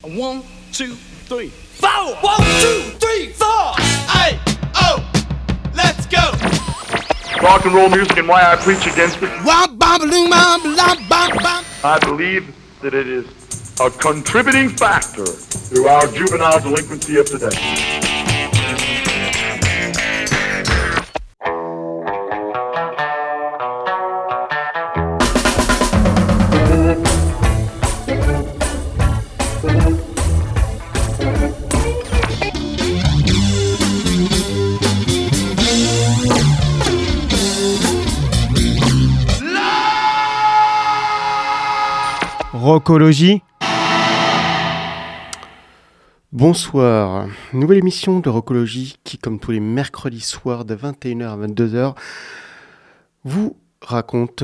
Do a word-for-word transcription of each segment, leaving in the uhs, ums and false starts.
One, two, three, four. One, two, three, four. Hey, oh, let's go. Rock and roll music and why I preach against it. I believe that it is a contributing factor to our juvenile delinquency of today. Rockologie. Bonsoir, nouvelle émission de Rockologie qui, comme tous les mercredis soirs de vingt et une heures à vingt-deux heures, vous raconte,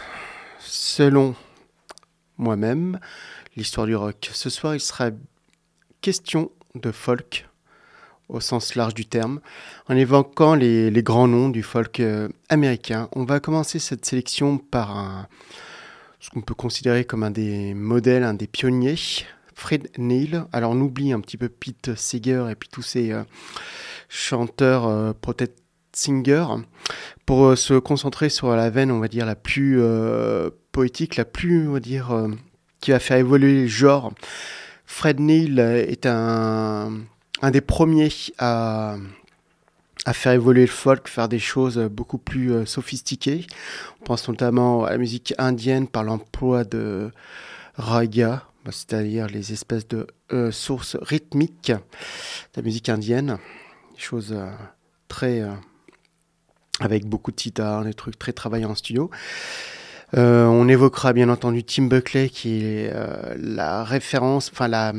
selon moi-même, l'histoire du rock. Ce soir, il sera question de folk, au sens large du terme, en évoquant les, les grands noms du folk euh, américain. On va commencer cette sélection par un... ce qu'on peut considérer comme un des modèles, un des pionniers, Fred Neil. Alors on oublie un petit peu Pete Seeger et puis tous ces euh, chanteurs euh, protest singers pour euh, se concentrer sur la veine, on va dire, la plus euh, poétique, la plus, on va dire, euh, qui va faire évoluer le genre. Fred Neil est un, un des premiers à... à faire évoluer le folk, faire des choses beaucoup plus euh, sophistiquées. On pense notamment à la musique indienne par l'emploi de raga, c'est-à-dire les espèces de euh, sources rythmiques de la musique indienne. Des choses euh, très... Euh, avec beaucoup de sitar, des trucs très travaillés en studio. Euh, on évoquera bien entendu Tim Buckley, qui est euh, la référence, enfin la...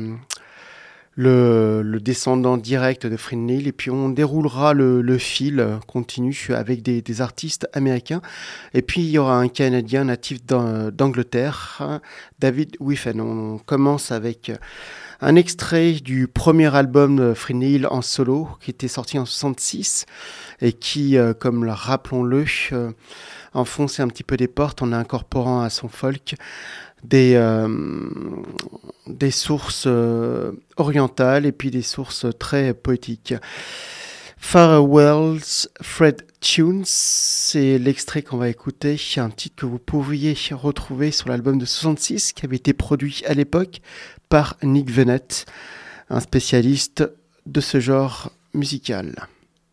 Le, le descendant direct de Fred Neil, et puis on déroulera le, le fil continu avec des, des artistes américains, et puis il y aura un Canadien natif d'Angleterre, David Wiffen. On commence avec un extrait du premier album de Fred Neil en solo, qui était sorti en soixante-six, et qui, comme rappelons-le, enfonçait un petit peu des portes en incorporant à son folk Des, euh, des sources euh, orientales et puis des sources très poétiques. Farewell's Fred Tunes, c'est l'extrait qu'on va écouter, un titre que vous pouviez retrouver sur l'album de soixante-six qui avait été produit à l'époque par Nick Venett, un spécialiste de ce genre musical.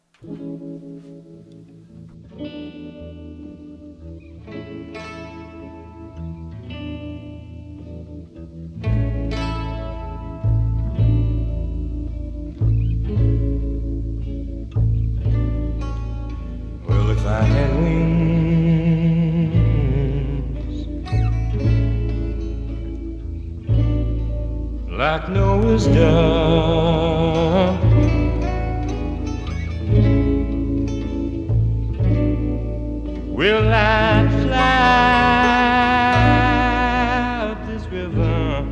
If I had wings like Noah's dove, will I fly up this river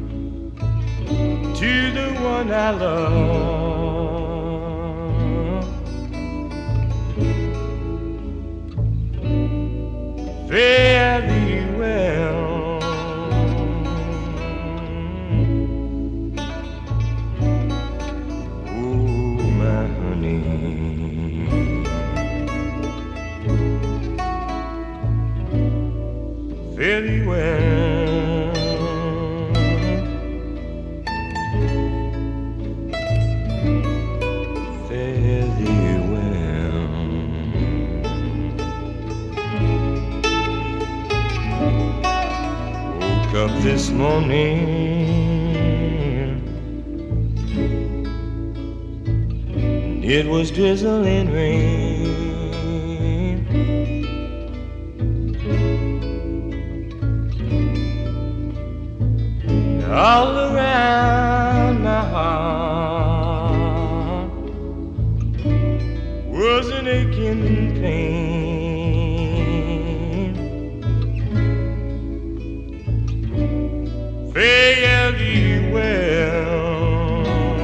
to the one I love? Fare thee well, oh my honey. Fare thee well, fare thee well. Up this morning, it was drizzling rain. All around my heart was an aching pain. Fare thee well,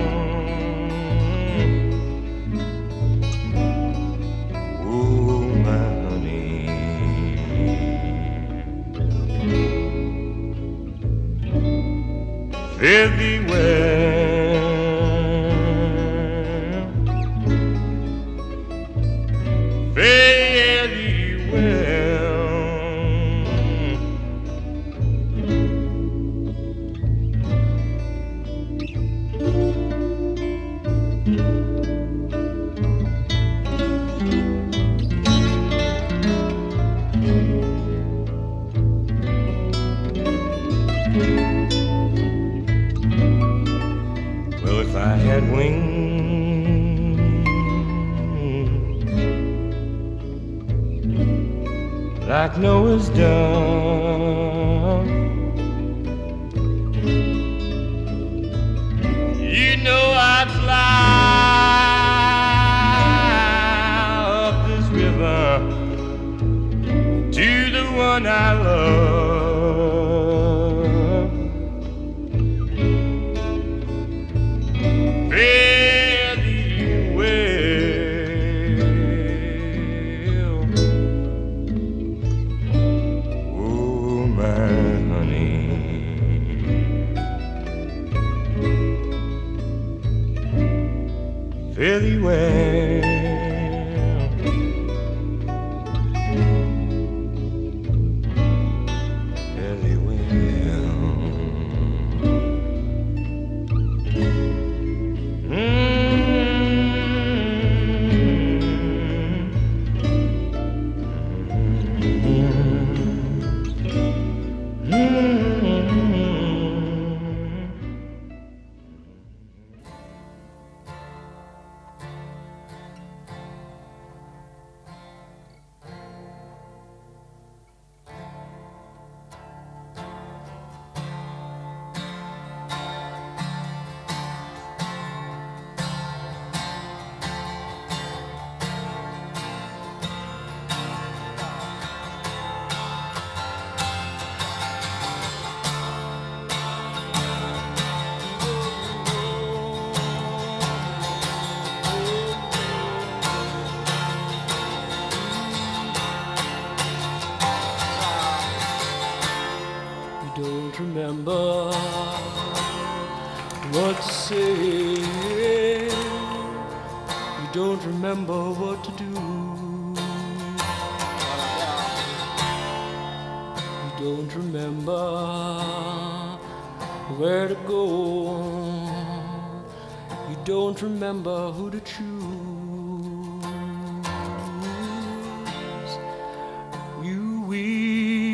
oh my honey. Fairly well. Well, if I had wings like Noah's dove, you know I'd fly up this river to the one I love. Fairly well. Oh, my honey, fairly well. Fairly well. Don't remember what to say. You don't remember what to do. You don't remember where to go. You don't remember who to choose. You will.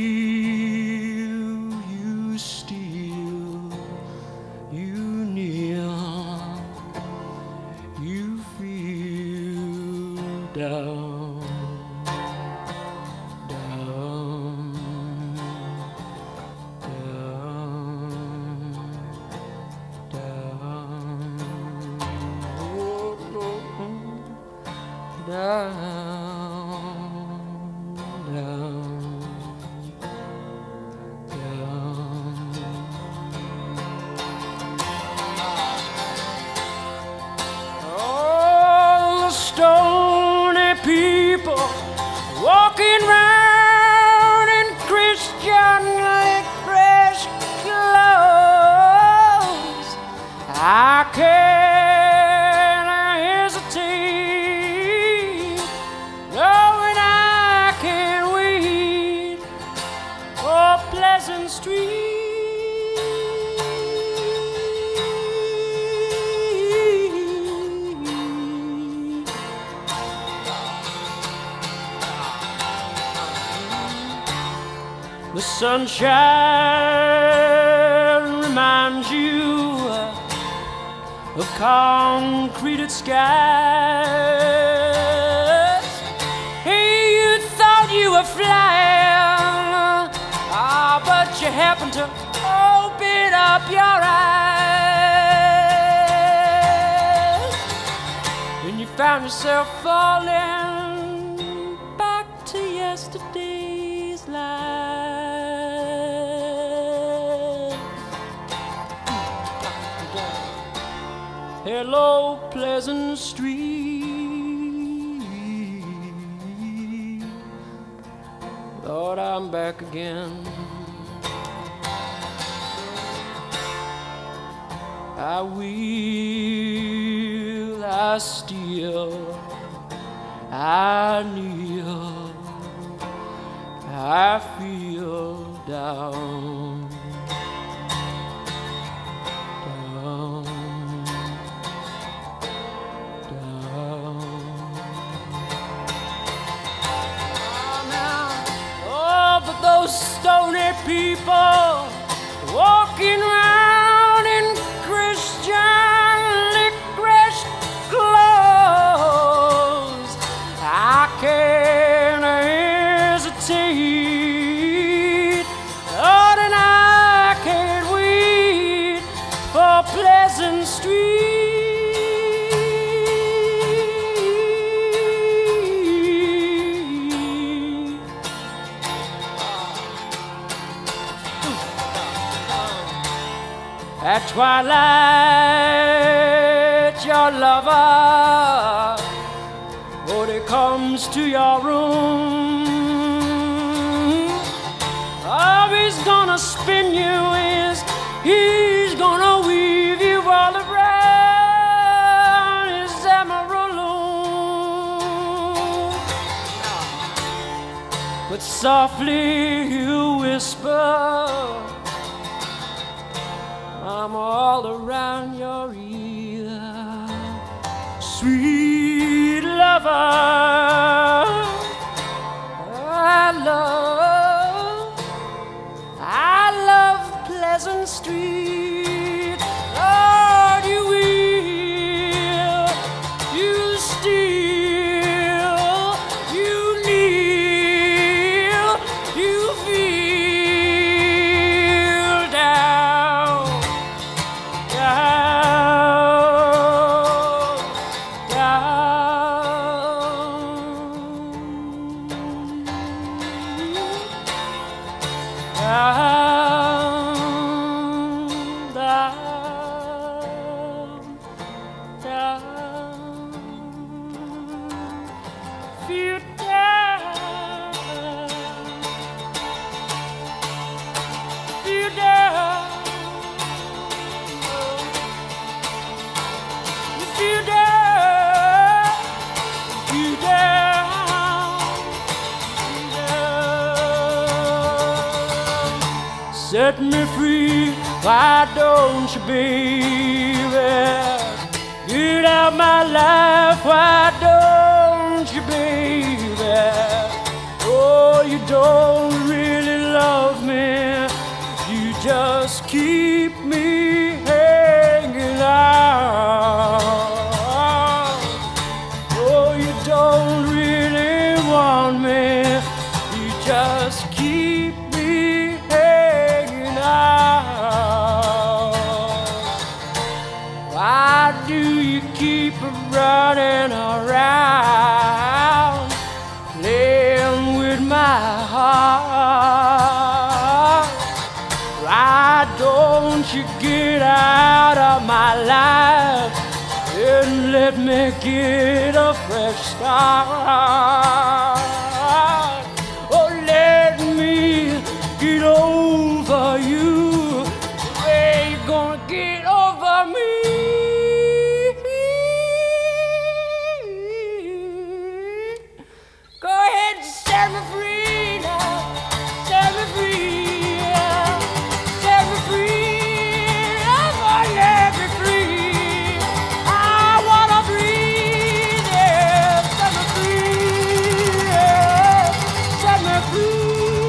Down, down, down, down, oh, oh, down, down, down. Oh, the stone people walking round in Christianly fresh clothes. I can't hesitate, knowing I can wait for Pleasant Street. The sunshine reminds you of concreted skies. Hey, you thought you were flying, ah, but you happened to open up your eyes, and you found yourself falling back to yesterday's life. Hello, Pleasant Street. Lord, I'm back again. I will, I steal, I kneel, I feel down, down, down. Oh, but those stony people walking around in Christian licorice clothes, I can't hesitate, Lord, and I can't wait for Pleasant Street. At twilight, your lover, when he comes to your room, oh, he's gonna spin you, is he's gonna weave you all around his emerald loom. But softly you whisper, I'm all around your ear, sweet lover. I love, I love Pleasant Street. Lord, you will, you steal, you kneel, you feel down. Set me free, why don't you, baby? Get out my life, why don't you, baby? Oh, you don't really love me, you just keep me hanging out. Oh, you don't really want me, you just keep me hanging out. Why do you keep running around, playing with my heart? Why don't you get out of my life and let me get a fresh start? Oh, let me get over you the way you're gonna get over me. Go ahead and set me free now, set me free, yeah. Set me free, I'm gonna let me free. I wanna breathe, yeah. Set me free, yeah. Set me free.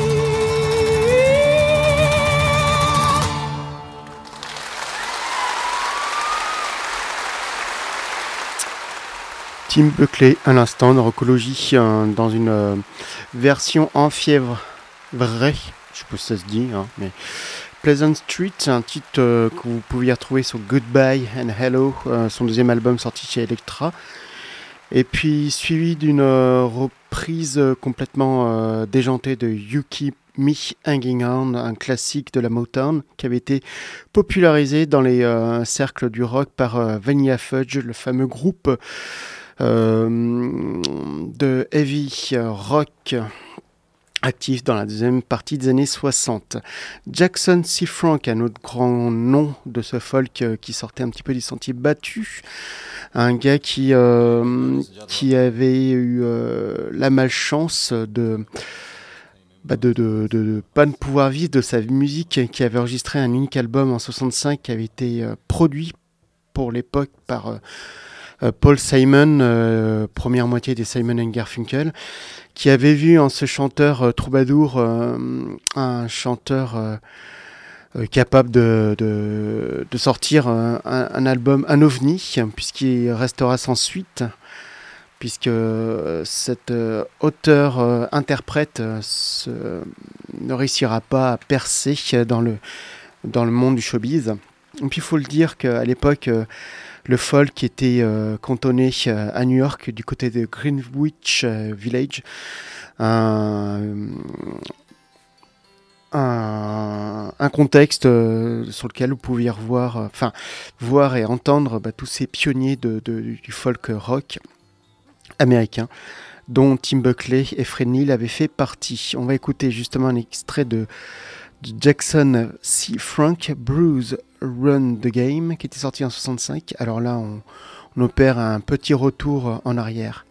Tim Buckley à l'instant de Rockologie euh, dans une euh, version en fièvre vraie, je sais pas si ça se dit, hein, mais Pleasant Street, c'est un titre euh, que vous pouviez retrouver sur Goodbye and Hello, euh, son deuxième album sorti chez Elektra, et puis suivi d'une euh, reprise euh, complètement euh, déjantée de You Keep Me Hanging On, un classique de la Motown qui avait été popularisé dans les euh, cercles du rock par euh, Vanilla Fudge, le fameux groupe Euh, de heavy rock actif dans la deuxième partie des années soixante. Jackson C. Frank, un autre grand nom de ce folk euh, qui sortait un petit peu des sentiers battus. Un gars qui, euh, qui avait eu euh, la malchance de bah de, de, de, de pas ne pouvoir vivre de sa musique, qui avait enregistré un unique album en soixante-cinq qui avait été euh, produit pour l'époque par euh, euh, Paul Simon, euh, première moitié des Simon and Garfunkel, qui avait vu en ce chanteur euh, troubadour euh, un chanteur euh, euh, capable de, de, de sortir un, un, un album, un ovni, puisqu'il restera sans suite, puisque euh, cet euh, auteur-interprète euh, euh, ne réussira pas à percer dans le, dans le monde du showbiz. Et puis il faut le dire qu'à l'époque, euh, le folk était euh, cantonné euh, à New York, du côté de Greenwich euh, Village, un, un, un contexte euh, sur lequel vous pouviez revoir, euh, enfin, voir et entendre bah, tous ces pionniers de, de, du folk rock américain, dont Tim Buckley et Fred Neil avaient fait partie. On va écouter justement un extrait de, de Jackson C. Frank, Bruce Run the Game, qui était sorti en soixante-cinq. Alors là, on, on opère un petit retour en arrière.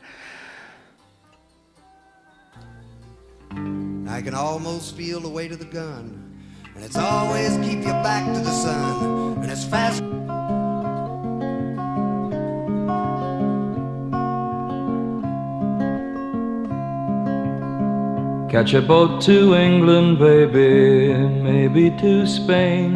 I can almost feel the weight of the gun, and it's always keep your back to the sun, and it's fast. Catch a boat to England, baby, maybe to Spain.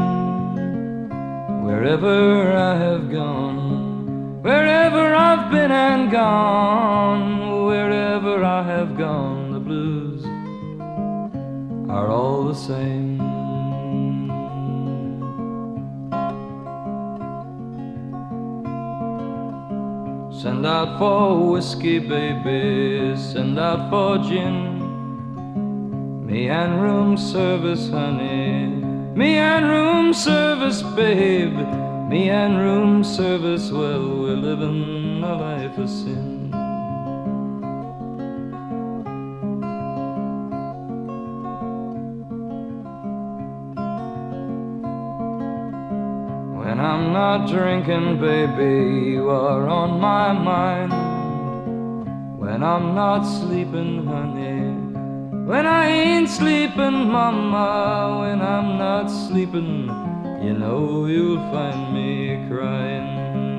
Wherever I have gone, wherever I've been and gone, wherever I have gone, the blues are all the same. Send out for whiskey, baby, send out for gin. Me and room service, honey, me and room service, babe. Me and room service, well, we're living a life of sin. When I'm not drinking, baby, you are on my mind. When I'm not sleeping, honey, when I ain't sleeping, mama, when I'm not sleeping, you know you'll find me crying.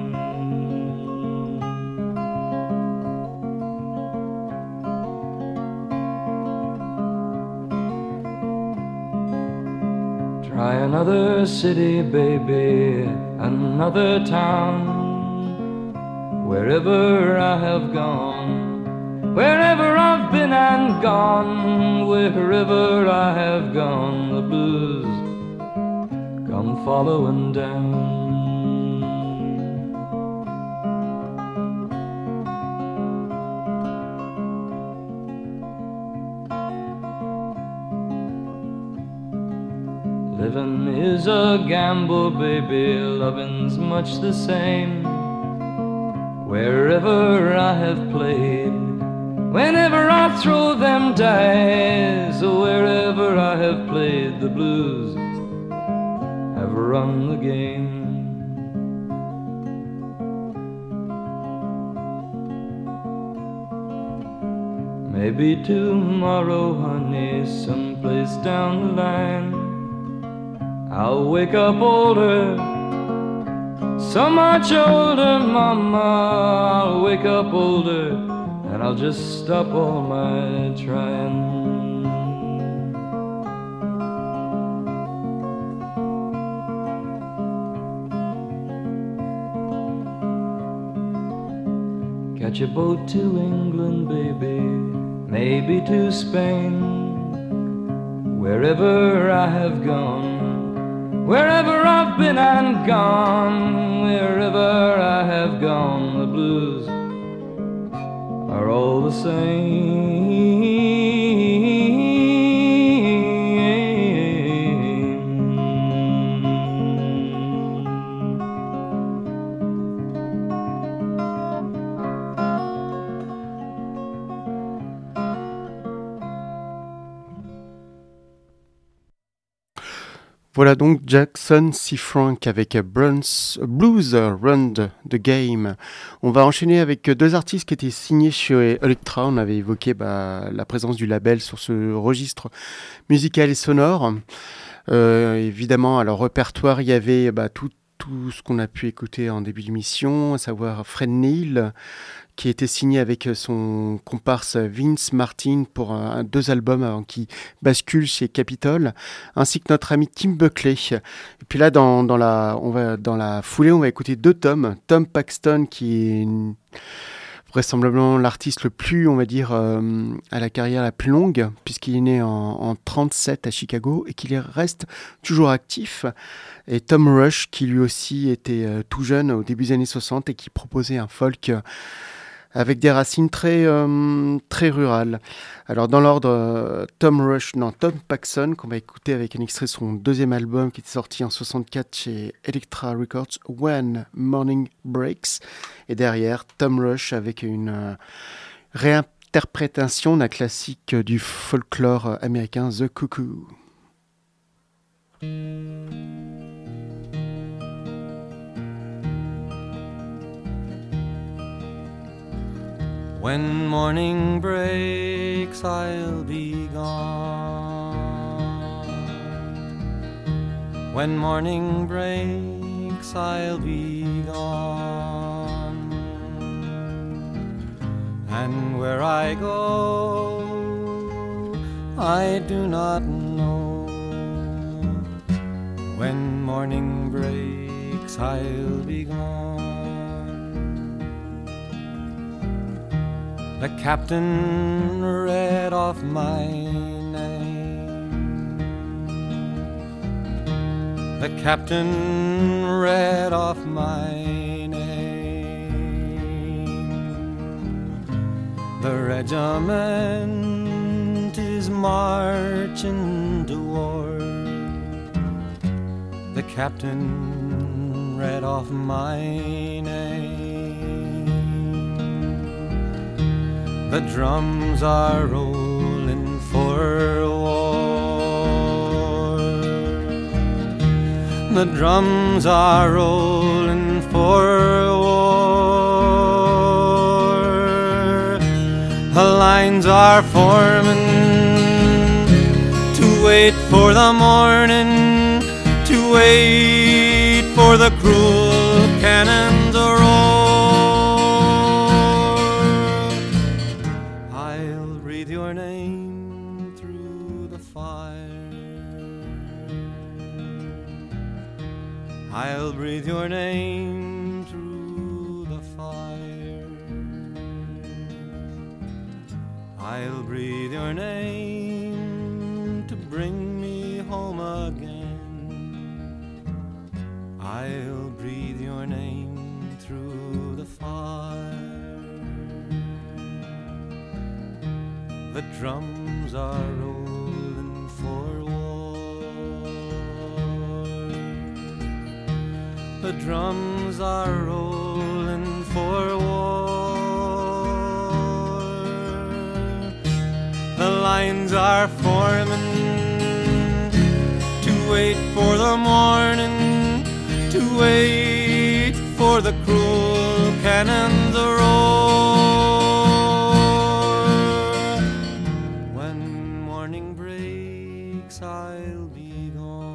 Try another city, baby, another town, wherever I have gone. Wherever I've been and gone, wherever I have gone, the blues come following down. Living is a gamble, baby, loving's much the same. Wherever I have played, whenever I throw them dice, wherever I have played, the blues have run the game. Maybe tomorrow, honey, someplace down the line, I'll wake up older, so much older, mama, I'll wake up older, and I'll just stop all my trying. Catch a boat to England, baby, maybe to Spain. Wherever I have gone, wherever I've been and gone, wherever I have gone, the blues are all the same. Voilà donc Jackson C. Frank avec Bruns, Blues Run the Game. On va enchaîner avec deux artistes qui étaient signés chez Elektra. On avait évoqué bah, la présence du label sur ce registre musical et sonore. Euh, évidemment, à leur répertoire, il y avait bah, tout, tout ce qu'on a pu écouter en début d'émission, à savoir Fred Neil, qui était signé avec son comparse Vince Martin pour un, deux albums avant qu'il bascule chez Capitol, ainsi que notre ami Tim Buckley. Et puis là, dans, dans, la, on va, dans la foulée, on va écouter deux tomes. Tom Paxton, qui est une, vraisemblablement l'artiste le plus, on va dire, euh, à la carrière la plus longue, puisqu'il est né en, en trente-sept à Chicago et qu'il reste toujours actif. Et Tom Rush, qui lui aussi était euh, tout jeune au début des années soixante et qui proposait un folk euh, avec des racines très, euh, très rurales. Alors dans l'ordre, euh, Tom Rush, non, Tom Paxton, qu'on va écouter avec un extrait de son deuxième album qui était sorti en soixante-quatre chez Elektra Records, When Morning Breaks. Et derrière, Tom Rush avec une euh, réinterprétation d'un classique du folklore américain, The Cuckoo. When morning breaks, I'll be gone. When morning breaks, I'll be gone. And where I go, I do not know. When morning breaks, I'll be gone. The captain read off my name. The captain read off my name. The regiment is marching to war. The captain read off my name. The drums are rolling for war. The drums are rolling for war. The lines are forming to wait for the morning, to wait for the cruel cannon to roll. I'll breathe your name through the fire. I'll breathe your name to bring me home again. I'll breathe your name through the fire. The drums are rolling for war. The drums are rolling for war. The lines are forming to wait for the morning, to wait for the cruel cannon to roar. When morning breaks, I'll be gone.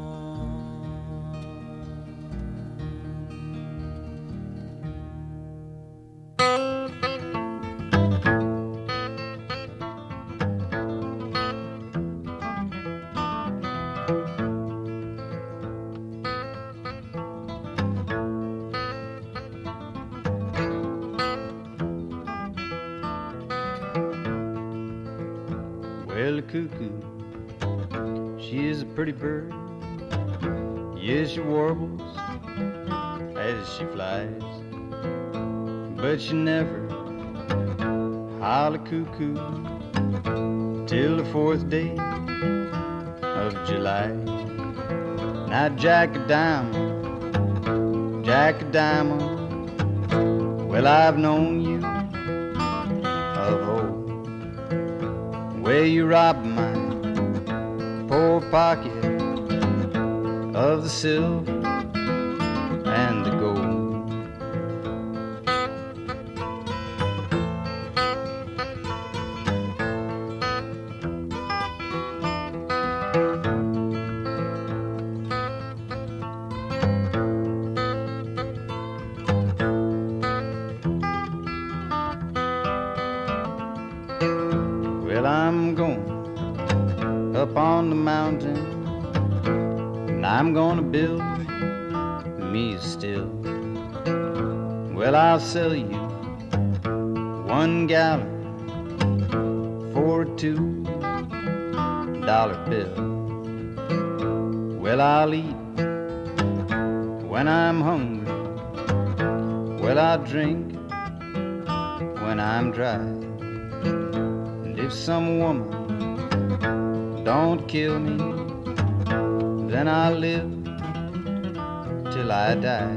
Well, the cuckoo, she is a pretty bird. Yes, she warbles as she flies, but she never holler cuckoo till the fourth day of July. Now Jack a Diamond, Jack a Diamond, well I've known you of old. Where you robbed my poor pocket of the silver and the gold. Well, I'm going up on the mountain, and I'm gonna build me a still. Well, I'll sell you one gallon for a two dollar bill. Well, I'll eat when I'm hungry. Well, I'll drink when I'm dry. And if some woman don't kill me, then I'll live till I die.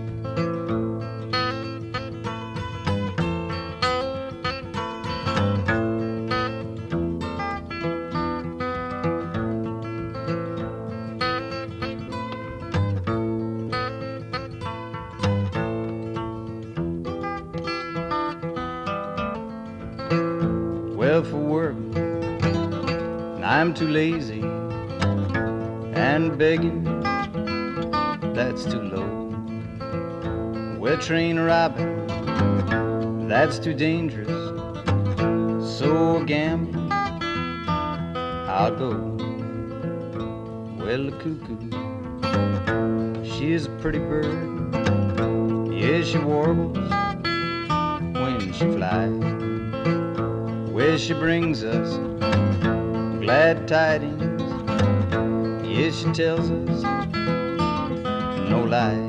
Well, for work, I'm too lazy, and begging, that's too low. Well, train robbing, that's too dangerous, so gambling, I'll go. Well, the cuckoo, she's a pretty bird, yeah, she warbles when she flies. Well, she brings us glad tidings, yes, she tells us no lies.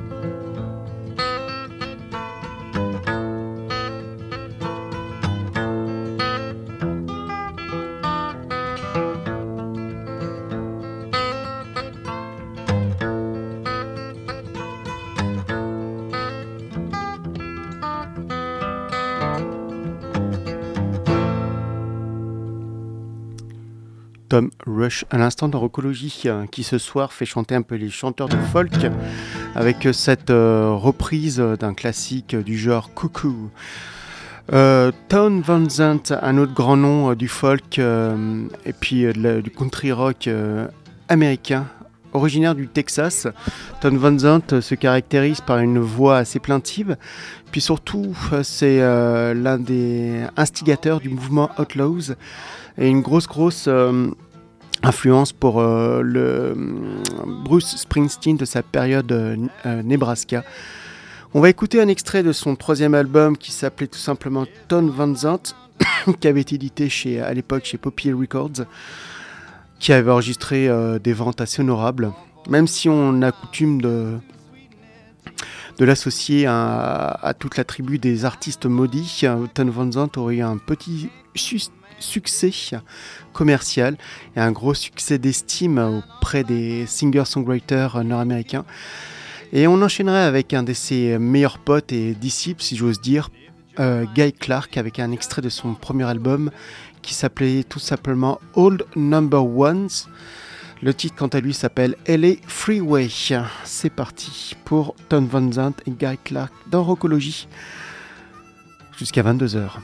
Tom Rush à l'instant dans Rockologie, qui ce soir fait chanter un peu les chanteurs de folk avec cette euh, reprise d'un classique du genre Cuckoo. Euh, Townes Van Zandt, un autre grand nom euh, du folk euh, et puis euh, le, du country rock euh, américain, originaire du Texas. Townes Van Zandt se caractérise par une voix assez plaintive, puis surtout c'est euh, l'un des instigateurs du mouvement Outlaws et une grosse grosse euh, influence pour euh, le euh, Bruce Springsteen de sa période euh, Nebraska. On va écouter un extrait de son troisième album qui s'appelait tout simplement Townes Van Zandt, qui avait été édité chez, à l'époque chez Poppy Records, qui avait enregistré euh, des ventes assez honorables, même si on a coutume de, de l'associer à, à toute la tribu des artistes maudits. Townes Van Zandt aurait eu un petit su- succès commercial et un gros succès d'estime auprès des singer-songwriters nord-américains. Et on enchaînerait avec un de ses meilleurs potes et disciples, si j'ose dire, euh, Guy Clark, avec un extrait de son premier album qui s'appelait tout simplement Old Number Ones. Le titre, quant à lui, s'appelle L A Freeway. C'est parti pour Townes Van Zandt et Guy Clark dans Rockologie jusqu'à vingt-deux heures.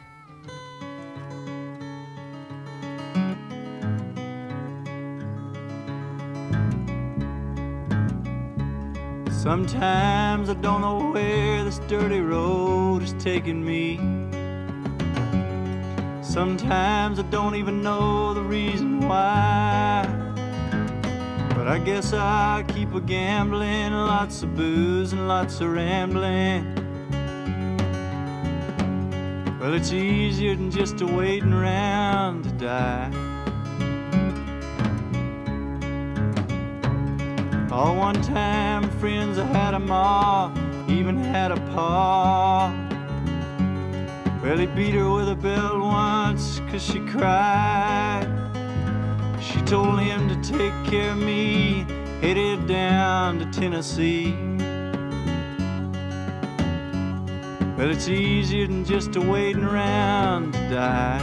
Sometimes I don't know where this dirty road is taking me. Sometimes I don't even know the reason why. But I guess I keep a gambling, lots of booze and lots of rambling. Well, it's easier than just a waiting around to die. All one time friends, I had a ma, even had a pa. Well, he beat her with a belt once 'cause she cried. She told him to take care of me, headed down to Tennessee. Well, it's easier than just a waiting around to die.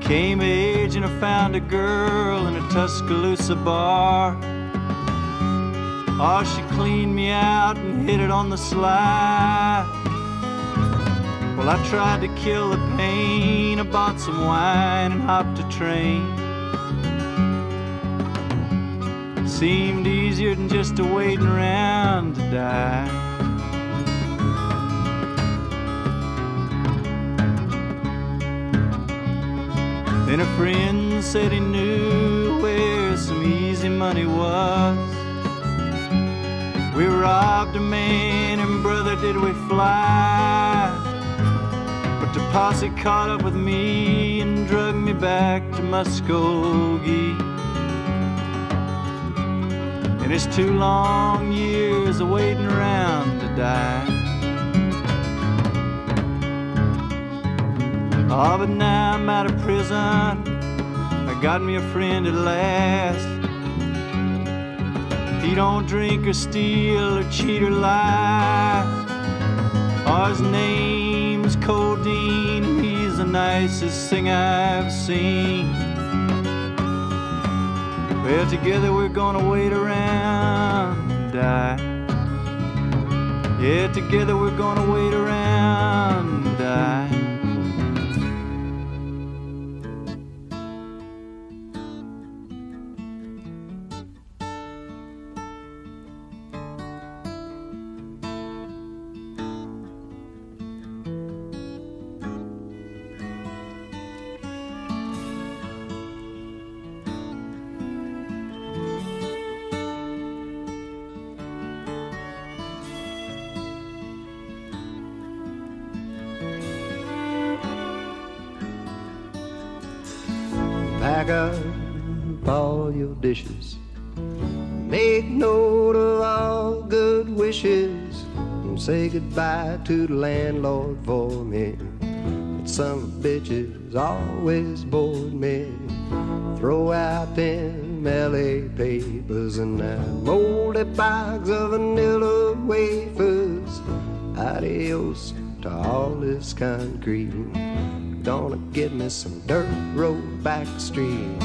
Came of age and I found a girl in a Tuscaloosa bar. Oh, she cleaned me out and hit it on the sly. Well, I tried to kill the pain. I bought some wine and hopped a train. Seemed easier than just a waiting around to die. Then a friend said he knew where some easy money was. We robbed a man and brother did we fly. But the posse caught up with me and drug me back to Muskogee. And it's two long years of waiting around to die. Oh, but now I'm out of prison, I got me a friend at last. He don't drink or steal or cheat or lie. Oh, his name's Codeine, and he's the nicest thing I've seen. Well, together we're gonna wait around and die. Yeah, together we're gonna wait around and die. Pack up all your dishes, make note of all good wishes, and say goodbye to the landlord for me. But some bitches always bored me. Throw out them L A papers and that moldy box of vanilla wafers. Adios to all this concrete. Gonna give me some dirt road back street.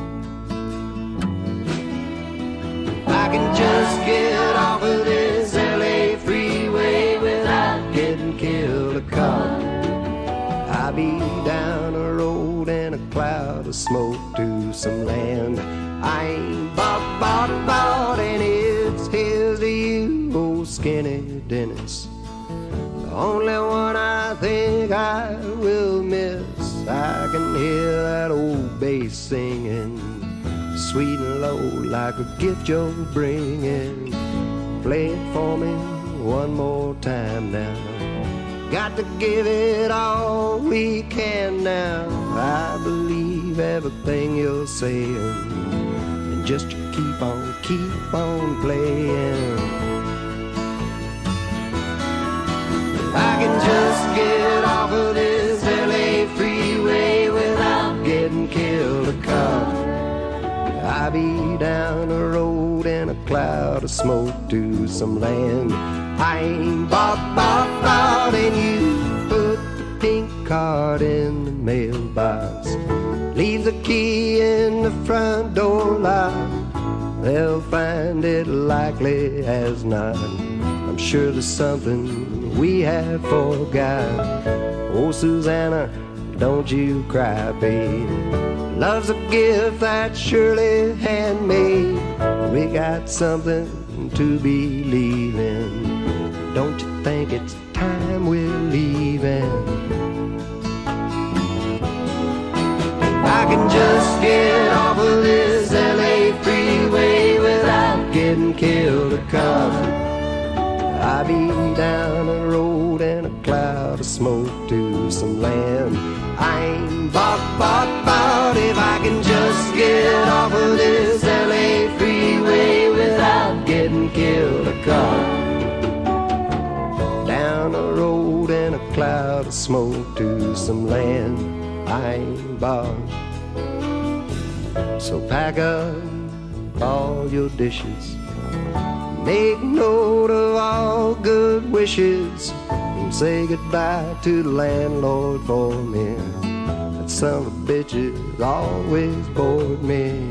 I can just get off of this L A freeway without getting killed a car. I'll be down a road in a cloud of smoke to some land I ain't bought, bought, bought, and it's here's to you, old skinny Dennis. The only one I think I will miss. I can hear that old bass singing, sweet and low like a gift you're bringing. Play it for me one more time now. Got to give it all we can now. I believe everything you're saying, and just you keep on, keep on playing. I can just get off of this L A freeway without getting killed a car. I'll be down the road in a cloud of smoke to some land I ain't bought, bought, bought, and you put the pink card in the mailbox. Leave the key in the front door lock. They'll find it likely as not. I'm sure there's something we have forgot. Oh, Susanna, don't you cry, babe. Love's a gift that's surely handmade. We got something to believe in. Don't you think it's time we're leaving? I can just get off of this L A freeway without getting killed a car. I'll be down the road in a cloud of smoke to some land I ain't bought, bought, bought. If I can just get off of this L A freeway without getting killed a car. Down the road in a cloud of smoke to some land I ain't bought. So pack up all your dishes, make note of all good wishes, and say goodbye to the landlord for me. But son of a bitches always bored me.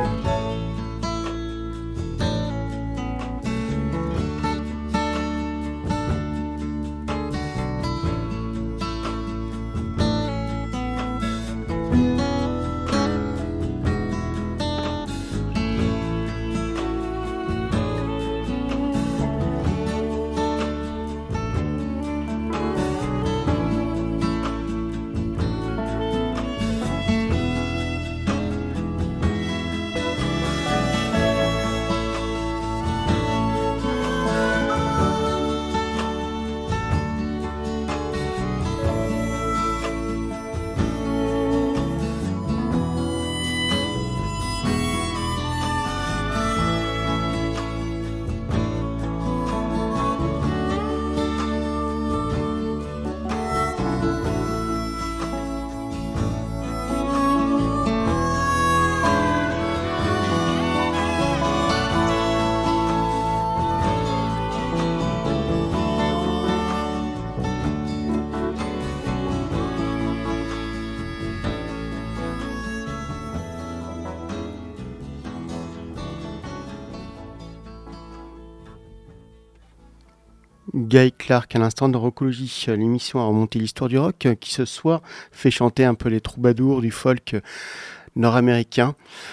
Guy Clark à l'instant de Rockologie, l'émission à remonter l'histoire du rock qui ce soir fait chanter un peu les troubadours du folk nord-américain.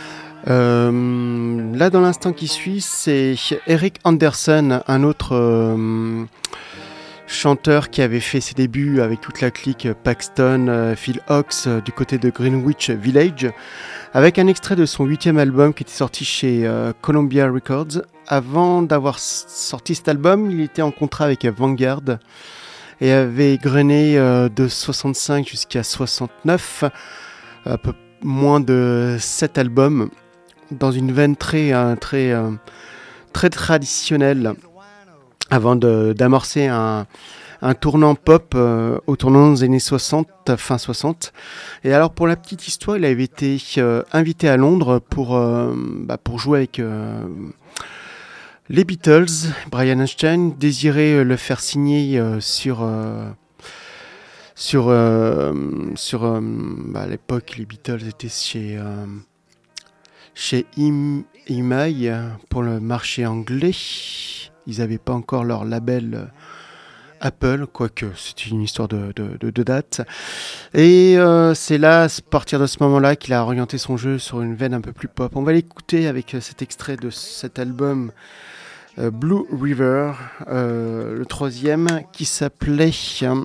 Euh, là dans l'instant qui suit, c'est Eric Anderson, un autre euh, chanteur qui avait fait ses débuts avec toute la clique Paxton, euh, Phil Ochs euh, du côté de Greenwich Village, avec un extrait de son huitième album qui était sorti chez euh, Columbia Records. Avant d'avoir sorti cet album, il était en contrat avec Vanguard et avait égrené euh, de soixante-cinq jusqu'à soixante-neuf, un peu moins de sept albums, dans une veine très, euh, très, euh, très traditionnelle, avant de, d'amorcer un, un tournant pop euh, au tournant des années soixante, fin soixante. Et alors pour la petite histoire, il avait été euh, invité à Londres pour, euh, bah, pour jouer avec... Euh, les Beatles. Brian Epstein désirait le faire signer euh, sur euh, sur euh, sur euh, bah à l'époque les Beatles étaient chez euh, chez E M I pour le marché anglais. Ils n'avaient pas encore leur label euh, Apple, quoique c'était une histoire de, de, de, de date. Et euh, c'est là, à partir de ce moment-là, qu'il a orienté son jeu sur une veine un peu plus pop. On va l'écouter avec cet extrait de cet album euh, Blue River, euh, le troisième, qui s'appelait euh,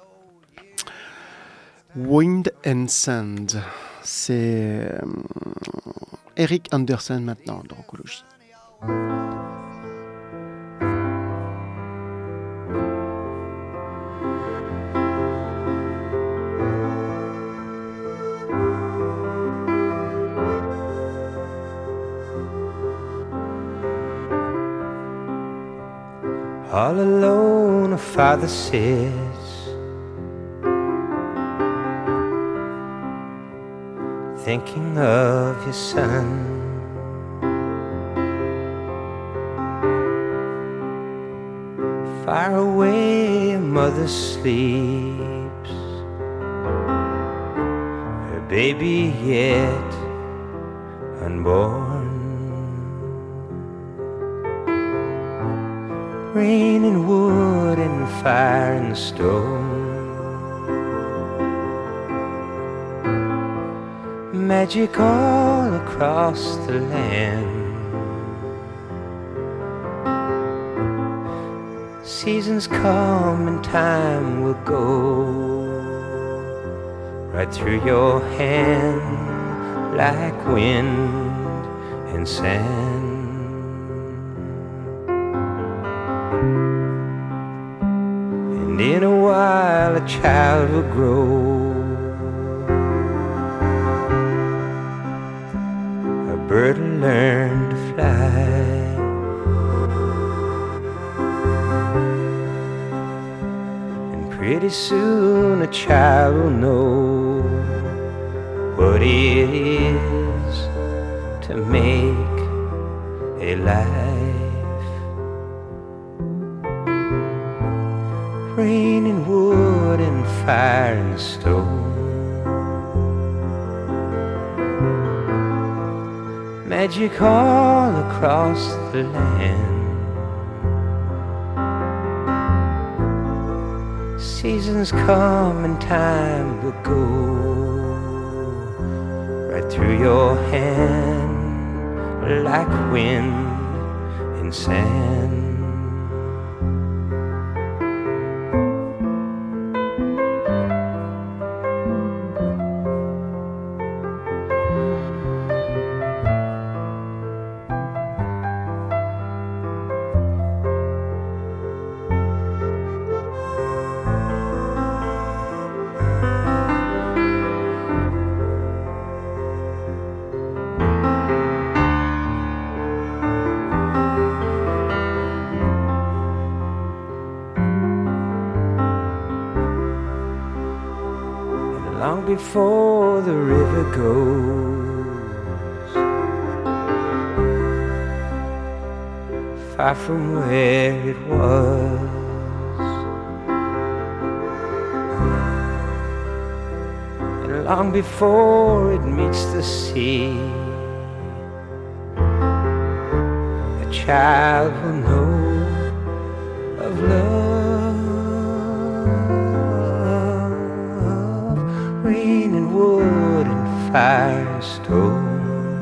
Wind and Sand. C'est euh, Eric Anderson maintenant dans Rockologie. All alone, a father sits, thinking of your son. Far away, a mother sleeps, her baby yet unborn. Rain and wood and fire and stone, magic all across the land. Seasons come and time will go, right through your hand like wind and sand. And in a while a child will grow, a bird will learn to fly, and pretty soon a child will know what it is to make a life. Rain and wood and fire and stone, magic all across the land. Seasons come and time will go right through your hand like wind in sand. Before the river goes far from where it was, and long before it meets the sea, a child will know of love. Rain and wood and fire and stone,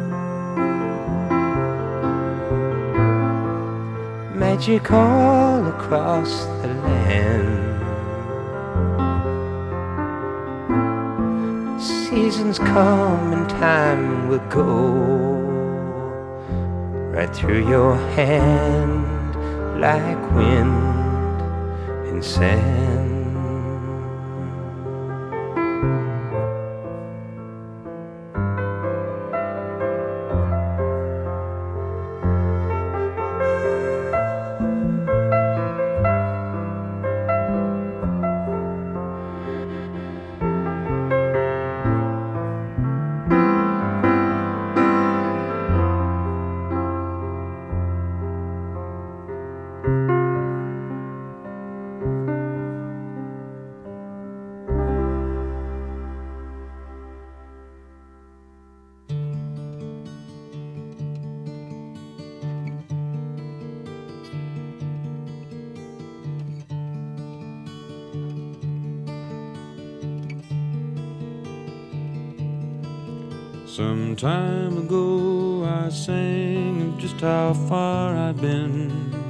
magic all across the land. Seasons come and time will go right through your hand like wind and sand. Some time ago I sang of just how far I'd been,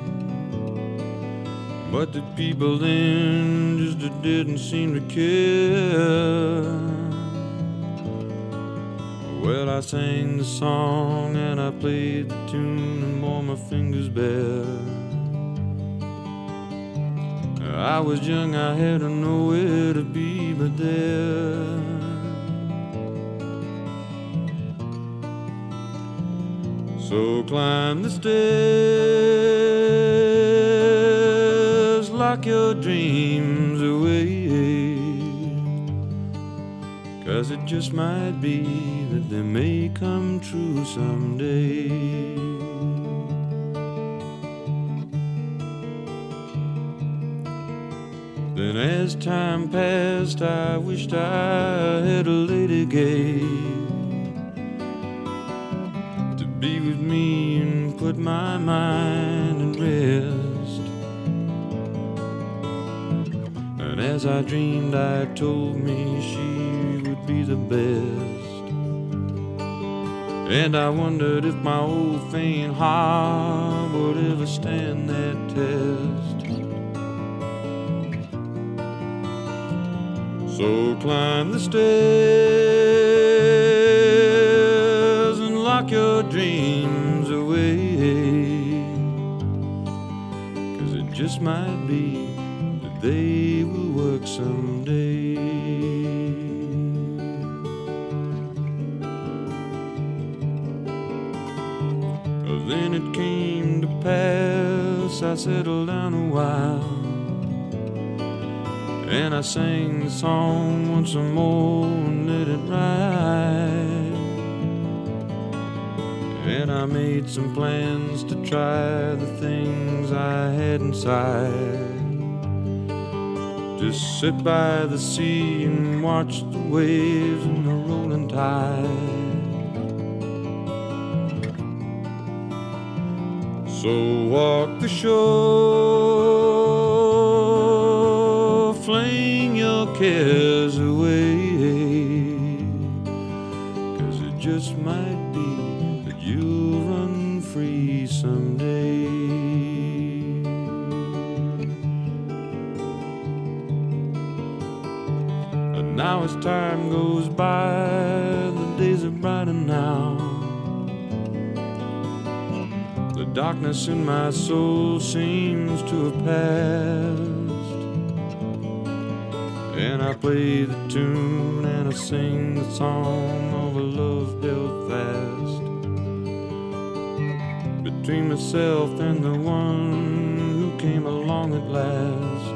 but the people then just didn't seem to care. Well, I sang the song and I played the tune and wore my fingers bare. I was young, I had nowhere to be but there. So climb the stairs, lock your dreams away, 'cause it just might be that they may come true someday. Then as time passed, I wished I had a lady gay be with me and put my mind at rest. And as I dreamed, I told me she would be the best. And I wondered if my old faint heart would ever stand that test. So climb the stairs and lock your dreams away, 'cause it just might be that they will work someday. Then it came to pass, I settled down a while, and I sang the song once more and let it ride. And I made some plans to try the things I had inside. Just sit by the sea and watch the waves and the rolling tide. So walk the shore, fling your cares away, 'cause it just might be that you'll run free someday. And now as time goes by, the days are brighter now. The darkness in my soul seems to have passed, and I play the tune and I sing the song of a love held fast between myself and the one who came along at last.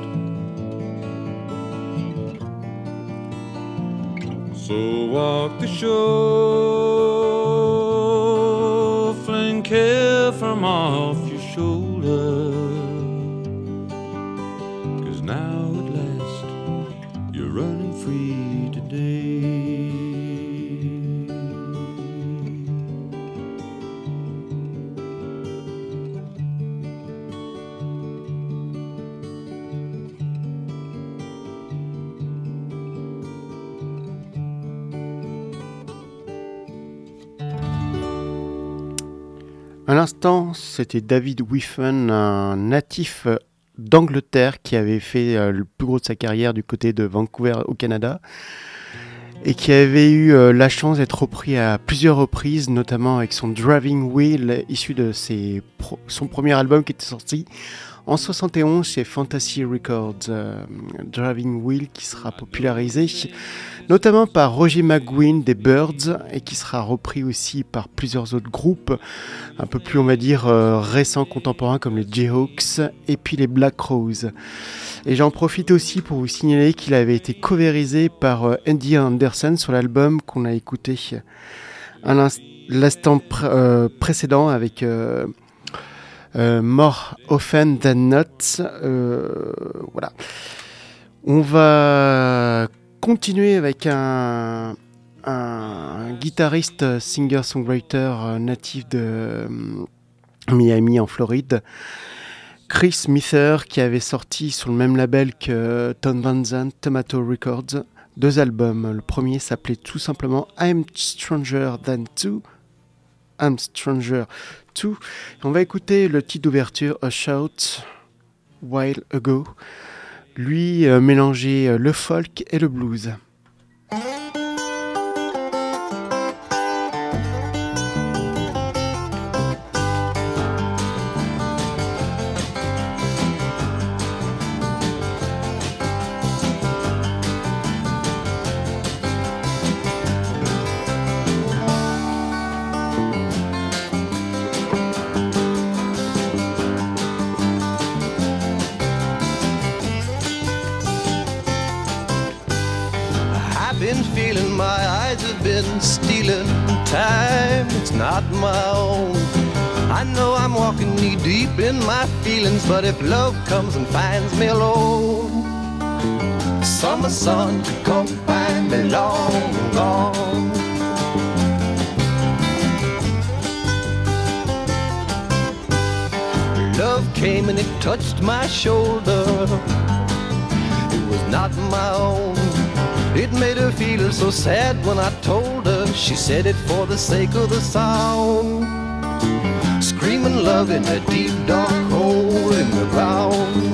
So walk the shore, fling care from off your shoulder, 'cause now at last you're running free today. À l'instant, c'était David Wiffen, un natif d'Angleterre qui avait fait euh, le plus gros de sa carrière du côté de Vancouver au Canada et qui avait eu euh, la chance d'être repris à plusieurs reprises, notamment avec son Driving Wheel, issu de ses pro- son premier album qui était sorti en soixante et onze chez Fantasy Records. euh, Driving Wheel qui sera popularisé notamment par Roger McGuinn des Byrds et qui sera repris aussi par plusieurs autres groupes un peu plus, on va dire, euh, récents, contemporains comme les Jayhawks et puis les Black Rose. Et j'en profite aussi pour vous signaler qu'il avait été coverisé par euh, Andy Anderson sur l'album qu'on a écouté à l'inst- l'instant pr- euh, précédent avec euh, euh, More Often Than Not. Euh, voilà. On va continuer avec un, un, un guitariste, singer-songwriter natif de euh, Miami en Floride, Chris Smither, qui avait sorti sur le même label que Tom Van Zandt, Tomato Records, deux albums. Le premier s'appelait tout simplement I'm Stranger Than Two. I'm Stranger Two. Et on va écouter le titre d'ouverture, A Shout While Ago. Lui euh, mélanger euh, le folk et le blues. Stealing time, it's not my own. I know I'm walking knee deep in my feelings, but if love comes and finds me alone, summer sun to come find me long gone. Love came and it touched my shoulder. It was not my own. It made her feel so sad when I told her. She said it for the sake of the sound. Screaming love in a deep dark hole in the ground.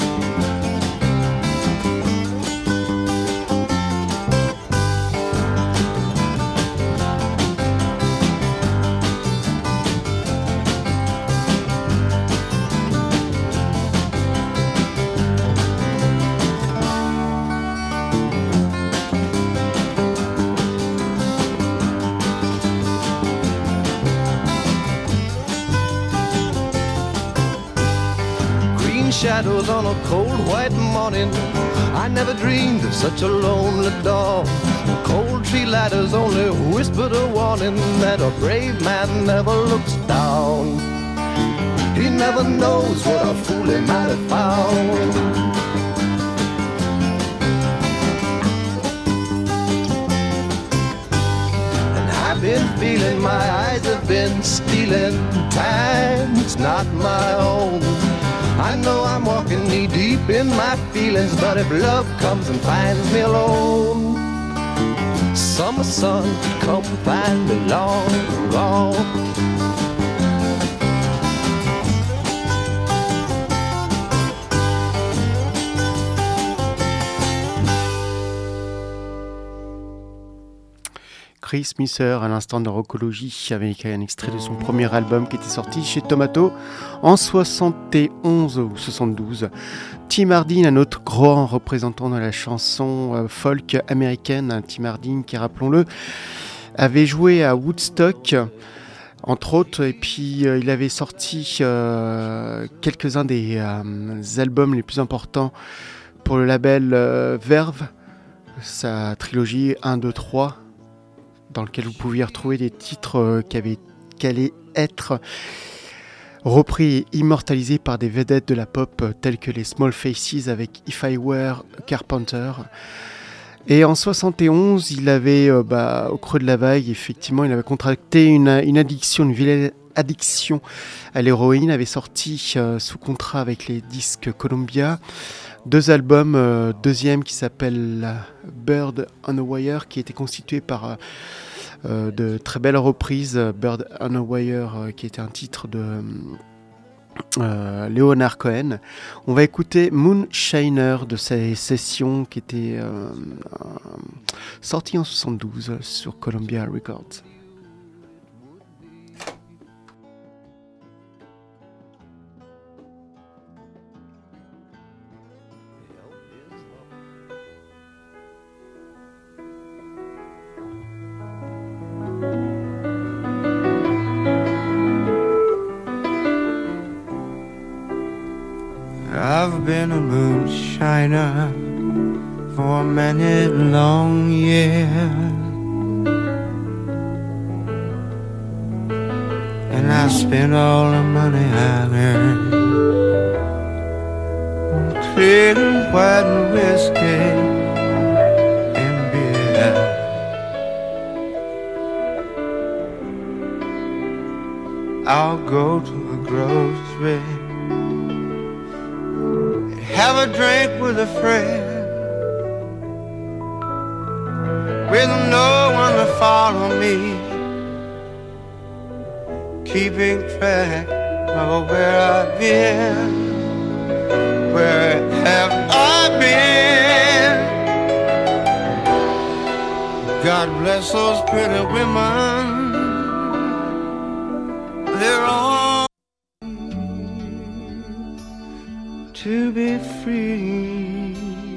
Shadows on a cold white morning. I never dreamed of such a lonely dawn. Cold tree ladders only whispered a warning that a brave man never looks down. He never knows what a fool he might have found. And I've been feeling, my eyes have been stealing time, it's not my own. I know I'm walking knee deep in my feelings, but if love comes and finds me alone, summer sun, come find me long, long. Chris Messer, à l'instant de Rockologie, avec un extrait de son premier album qui était sorti chez Tomato en soixante et onze ou soixante-douze. Tim Hardin, un autre grand représentant de la chanson euh, folk américaine. Tim Hardin qui, rappelons-le, avait joué à Woodstock, entre autres, et puis euh, il avait sorti euh, quelques-uns des euh, albums les plus importants pour le label euh, Verve, sa trilogie un, deux, trois, dans lequel vous pouviez retrouver des titres euh, qui, avaient, qui allaient être repris et immortalisés par des vedettes de la pop euh, telles que les Small Faces avec If I Were a Carpenter. Et en soixante et onze, il avait, euh, bah, au creux de la vague, effectivement, il avait contracté une, une addiction, une vilaine addiction à l'héroïne, avait sorti euh, sous contrat avec les disques Columbia deux albums, euh, deuxième qui s'appelle Bird on a Wire, qui était constitué par euh, de très belles reprises. Bird on a Wire, euh, qui était un titre de euh, Leonard Cohen. On va écouter Moonshiner de ses sessions qui était euh, euh, sorti en soixante-douze sur Columbia Records. I've been a moonshiner for many long years, and I spent all the money I earned on clear and white whiskey and beer. I'll go to the grocery, have a drink with a friend, with no one to follow me, keeping track of where I've been. Where have I been? God bless those pretty women, they're all to be free.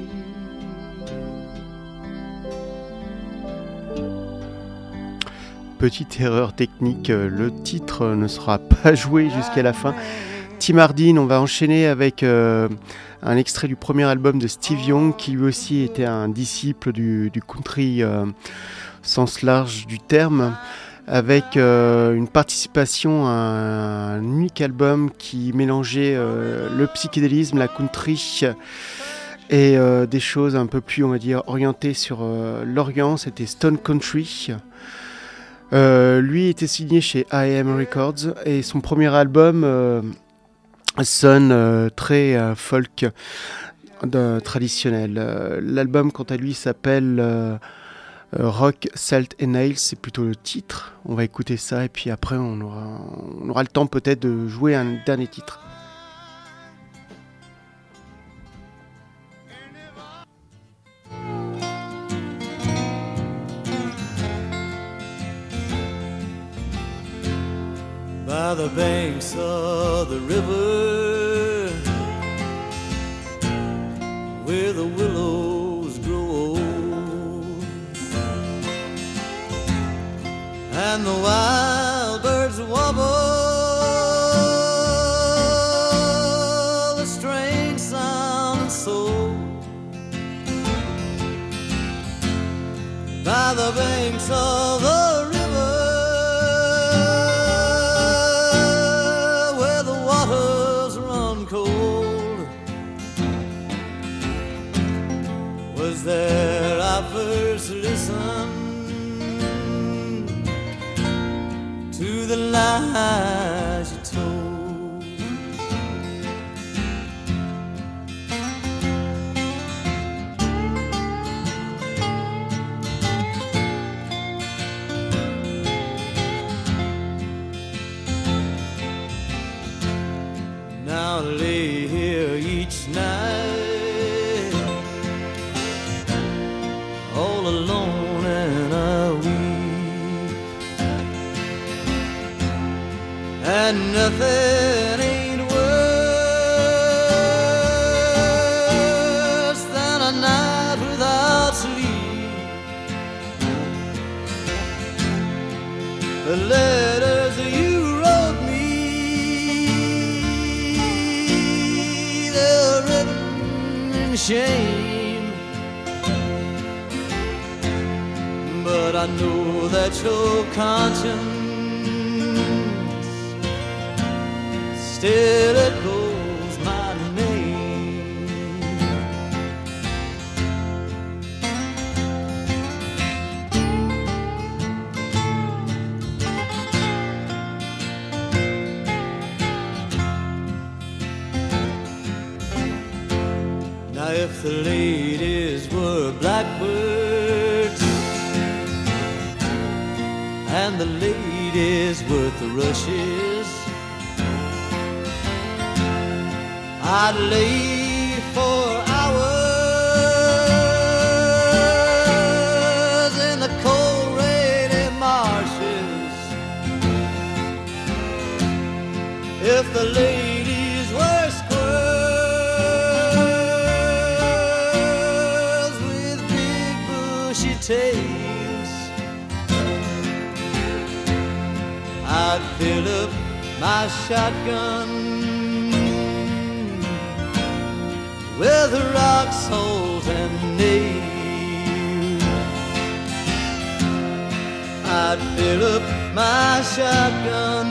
Petite erreur technique, le titre ne sera pas joué jusqu'à la fin. Tim Hardin, on va enchaîner avec euh, un extrait du premier album de Steve Young, qui lui aussi était un disciple du, du country euh, sens large du terme, avec euh, une participation à un unique album qui mélangeait euh, le psychédélisme, la country et euh, des choses un peu plus, on va dire, orientées sur euh, l'Orient. C'était Stone Country. Euh, lui était signé chez I M Records et son premier album euh, sonne euh, très euh, folk euh, traditionnel. Euh, l'album, quant à lui, s'appelle euh, Rock, Salt and Nails, c'est plutôt le titre. On va écouter ça et puis après on aura, on aura le temps peut-être de jouer un dernier titre. By the banks of the river, where the willows grow old, and the wild birds warble a strange sound and soul. By the banks of the river, there I first listened lies you told. Now I lay here each night, all alone and I weep, and nothing ain't worse than a night without sleep. The letters you wrote me, they're written in shame, but I know that your conscience still echoes my name. Now if the ladies were blackbirds and the ladies were thrushes, I'd lay for hours in the cold rainy marshes. If the ladies were squirrels with big bushy tails, I'd fill up my shotgun with rock, salt, and nails. I'd fill up my shotgun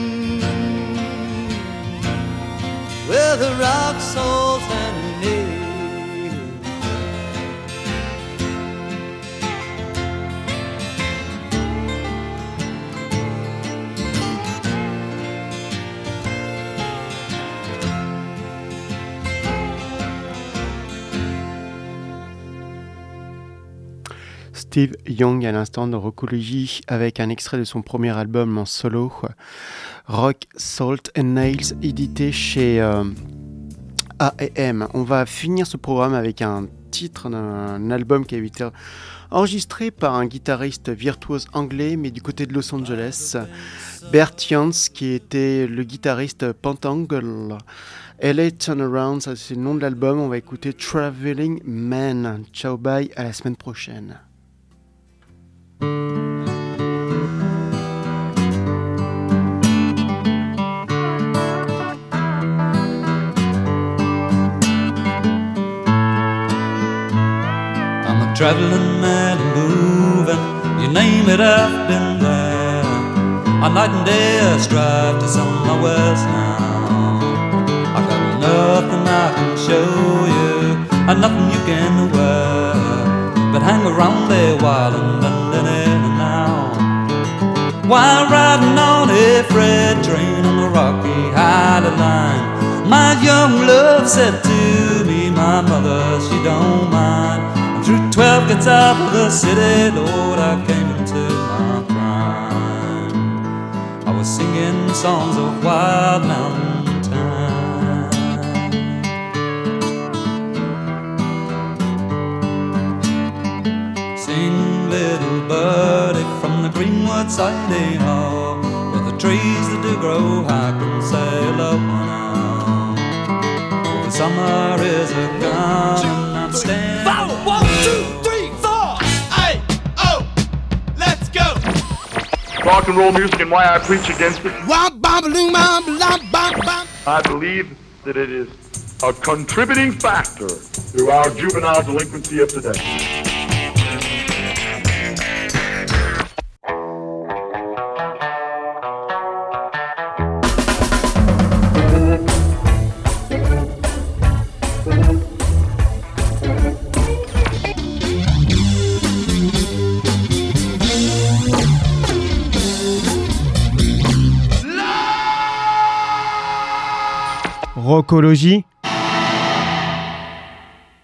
with rock, salt, and nails. Steve Young à l'instant de Rockology avec un extrait de son premier album en solo, Rock, Salt and Nails, édité chez euh, A and M. On va finir ce programme avec un titre d'un album qui a été enregistré par un guitariste virtuose anglais mais du côté de Los Angeles, Bert Jansch, qui était le guitariste Pentangle. L A Turnaround, ça c'est le nom de l'album. On va écouter Traveling Man. Ciao, bye, à la semaine prochaine. I'm a traveling man moving, you name it, I've been there. On night and day I strive to somewhere now. I've got nothing I can show you, and nothing you can wear, but hang around there while in London and now. While riding on a freight train on the Rocky Highland line, my young love said to me, my mother, she don't mind. And through twelve gets out of the city, Lord, I came into my prime. I was singing songs of wild mountain time. Sing, little birdie, from the greenwood side, eh, ho, where the trees that do grow high can say hello now. For the summer is a gone and I'm standing. One, two, three, four. Hey, oh, let's go. Rock and roll music and why I preach against it. I believe that it is a contributing factor to our juvenile delinquency of today. Rockologie.